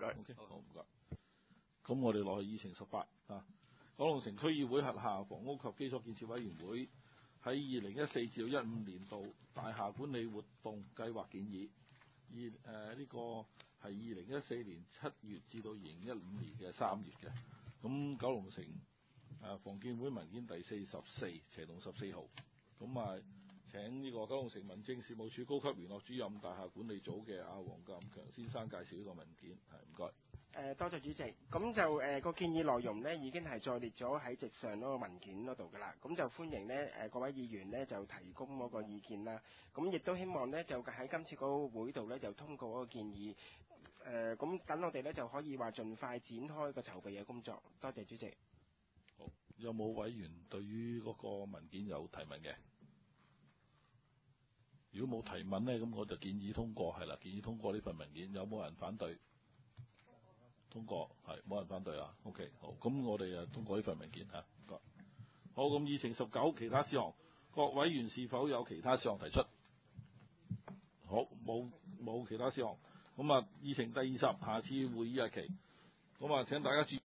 該。 OK， 好唔該。咁我哋落去議程18啊，九龍城區議會轄下房屋及基礎建設委員會喺2014至15年度大廈管理活動計劃建議，呢個係2014年7月至到2015年嘅3月嘅。咁九龍城房建會文件第44/14號，咁請呢個九龍城民政事務處高級聯絡主任大廈管理組嘅黃鑑強先生介紹呢個文件，唔該。 多謝主席。咁就個建議內容呢已經係載列咗喺席上嗰個文件嗰度㗎啦。咁就歡迎呢各位議員呢就提供嗰個意見啦。咁亦都希望呢就喺今次嗰個會度呢就通過嗰個建議。咁等我哋呢就可以話盡快展開個籌備嘅工作。多謝主席。 好，有冇委員對於嗰個文件有提問嘅？如果冇提問呢，咁我就建議通過，係啦，建議通過呢份文件。有冇人反對？通過，係冇人反對啊。OK， 好，咁我哋通過呢份文件嚇。好，咁議程19其他事項，各委員是否有其他事項提出？好，冇其他事項。咁議程第20下次會議日期。咁請大家注意。